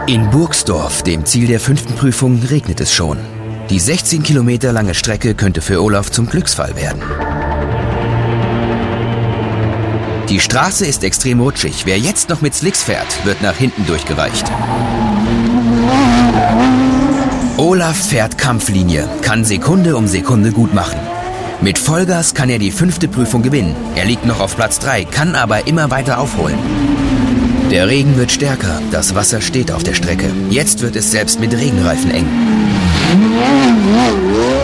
In Burgsdorf, dem Ziel der 5. Prüfung, regnet es schon. Die 16 Kilometer lange Strecke könnte für Olaf zum Glücksfall werden. Die Straße ist extrem rutschig. Wer jetzt noch mit Slicks fährt, wird nach hinten durchgeweicht. Olaf fährt Kampflinie, kann Sekunde um Sekunde gut machen. Mit Vollgas kann er die 5. Prüfung gewinnen. Er liegt noch auf Platz 3, kann aber immer weiter aufholen. Der Regen wird stärker, das Wasser steht auf der Strecke. Jetzt wird es selbst mit Regenreifen eng.